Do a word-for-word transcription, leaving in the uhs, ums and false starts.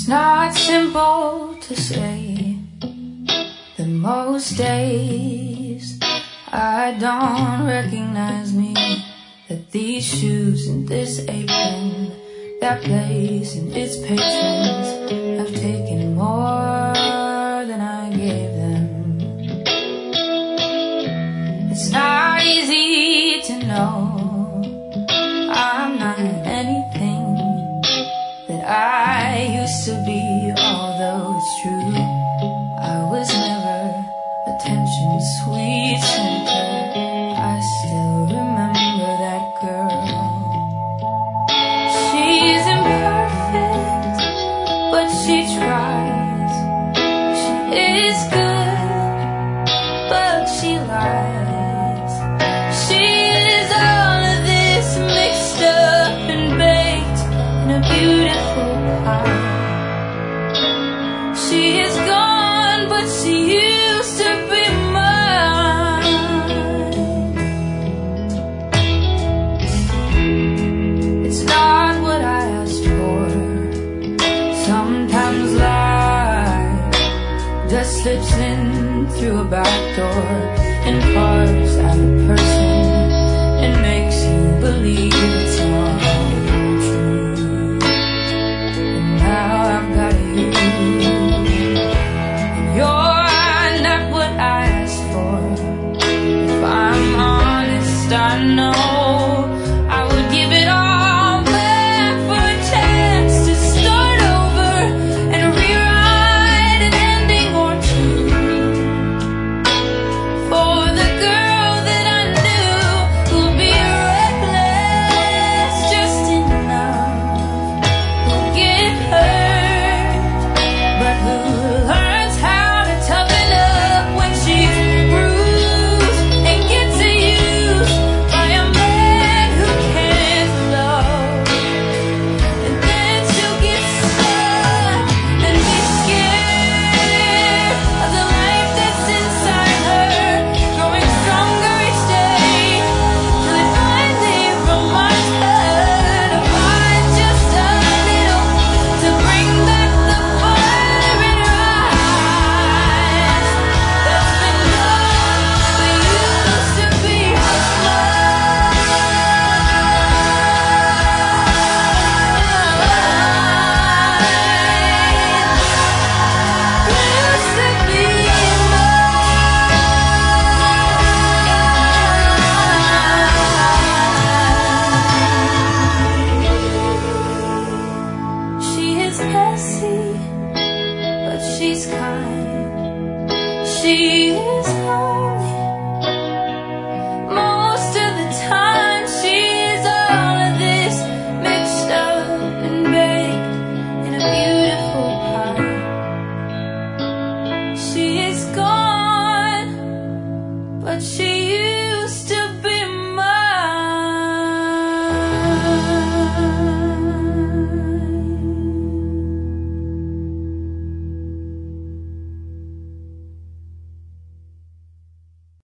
It's not simple to say that most days I don't recognize me, that these shoes and this apron, that place and its patrons have taken more than I gave them. It's not easy to know I'm not anything that I used to be, although it's true I was never attention's sweet center. I still remember that girl. She's imperfect, but she tries. She is good, but she lies. She is all of this mixed up and baked in a beautiful pie. She is gone, but she used to be mine. It's not what I asked for. Sometimes life just slips in through a back door and carves out a person and makes you believe it's all true. And now I've got you. You're not what I asked for. If I'm honest, I know I would give it all back for a chance to start over and rewrite an ending or two for the girl that I knew who'll be reckless just enough, who'll get hurt, but who learns how to toughen up when she's bruised and get to use by a man who can't love. And then she'll get stuck and be scared of the life that's inside her, growing stronger each day till it finally reminds her to find just a little to bring back the fire in her eyes. That's been gone, but used to be mine. Used to be mine. She is messy, but she's kind. She is